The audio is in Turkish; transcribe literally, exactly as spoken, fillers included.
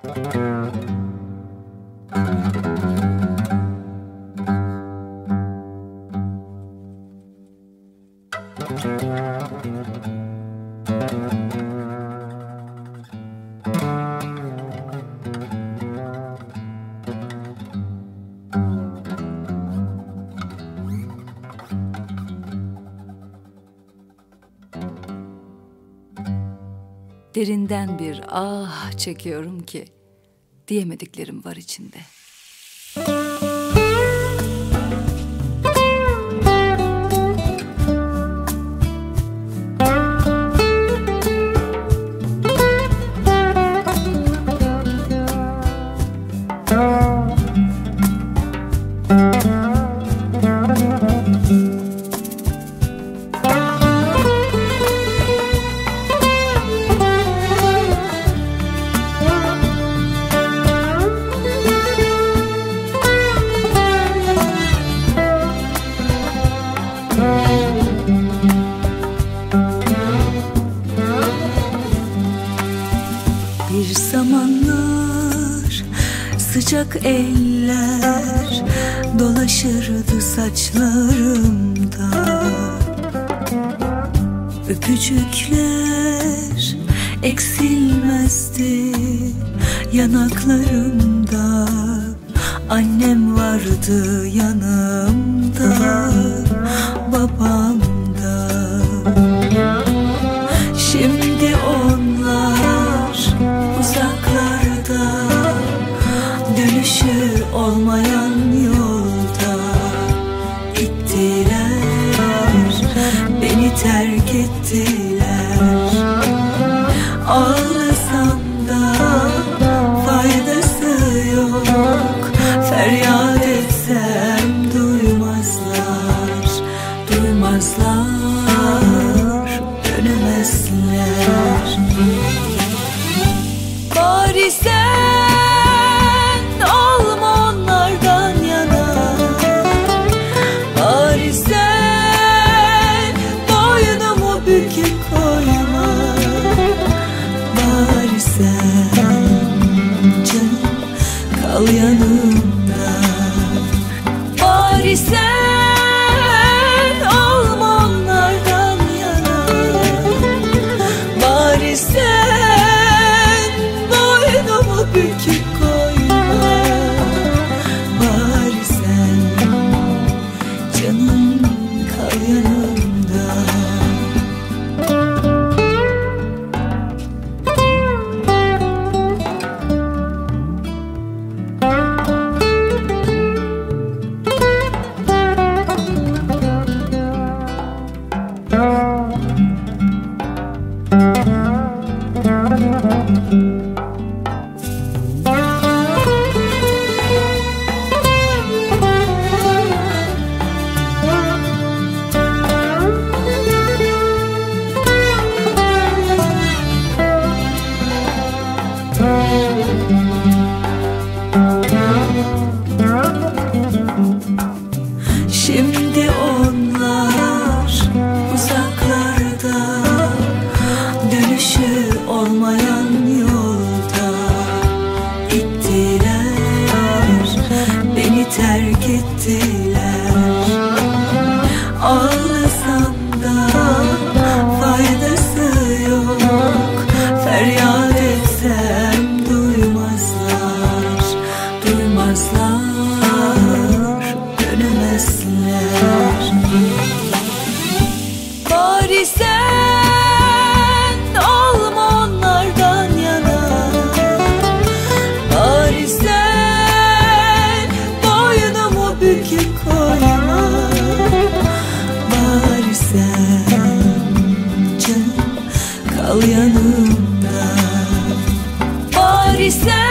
Derinden bir ah çekiyorum ki diyemediklerim var içinde. Bir zamanlar sıcak eller dolaşırdı saçlarımda, öpücükler eksilmezdi yanaklarımda. Annem vardı yanımda, babam da. Şimdi onlar uzaklarda, dönüşü olmayan yolda gittiler, beni terk ettiler. Ağlasam da faydası yok, feryat etsem duymazlar, duymazlar, dönemezler. Bari sen olma onlardan yana, bari sen boynumu büküp koyma, bari sen canım kal yanımda, bari sen olma onlardan yana, bari sen boynumu büküp koyma, bari sen canım kal yanımda. Şimdi onlar uzaklarda, dönüşü olmayan yolda gittiler, beni terk ettiler. Ağlasam da faydası yok, feryat etsem duymazlar, duymazlar, dönemezler. Bari sen olma onlardan yana, bari sen boynumu büküp koyma, bari sen canım kal yanımda, bari sen